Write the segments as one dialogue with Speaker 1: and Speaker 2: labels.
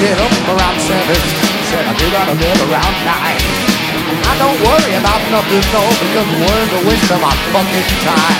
Speaker 1: get up around 7. Said I do gotta live around 9. I don't worry about nothing, no, because worry's a waste of my fucking time.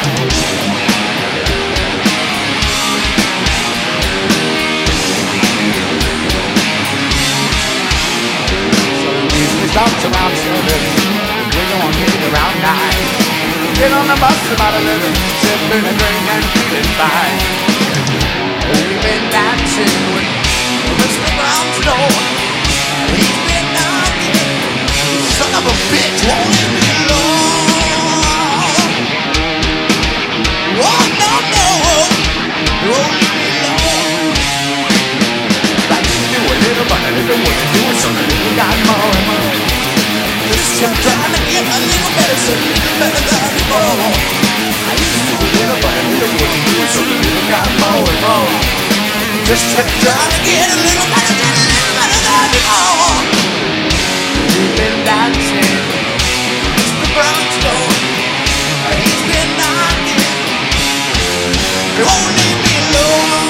Speaker 1: So it usually starts around 7. We're gonna meet around 9. Get on the bus about 11, sipping a drink and feeling fine. We've been dancing with Mr. Brownstone. He's been knocking, son of a bitch, won't leave me alone. Oh, no, no, won't leave me alone. Like you do a little, but a little what you do, so the little got more and more. Just kept trying to get a little better, so a little better than before. I used to do a little, but a little what you do, so the little got more and more. Just kept trying to get a little better than before. We've been dancing, Mr. Brownstone. He's been knocking, won't leave me alone.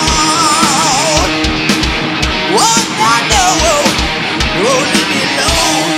Speaker 1: Oh, no, no, won't leave me alone.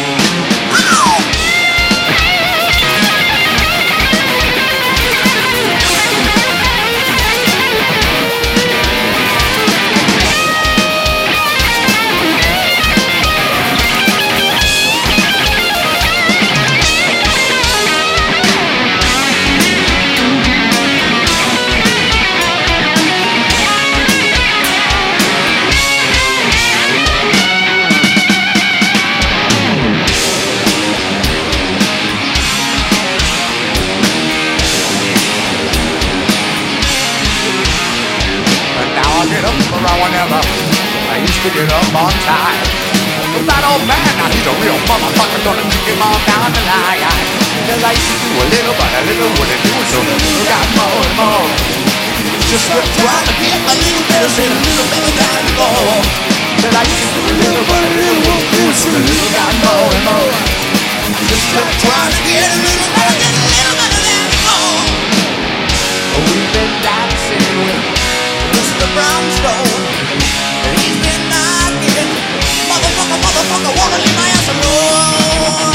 Speaker 1: Whenever I used to get up on time. But that old man, now he's a real motherfucker, gonna kick him all down the line. Cause I used to do a little, but a little wouldn't do, so the little got more and more. Just kept trying to get a little better, say a little better than before. Cause I used to do a little, but a little wouldn't do, so the little got more and more. Just kept trying to get a little better, get a little better than before. We've been dancing with Mr. Brownstone. He's been knocking, motherfucker, wanna leave my ass alone.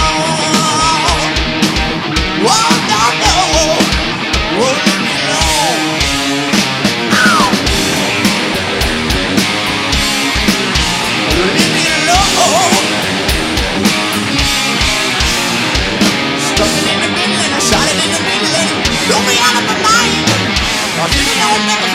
Speaker 1: Oh, no, no, won't leave me alone. Ow! Leave me alone. Stuck it in the middle and I shot it in the middle and throw me out of my mind. Cause you know never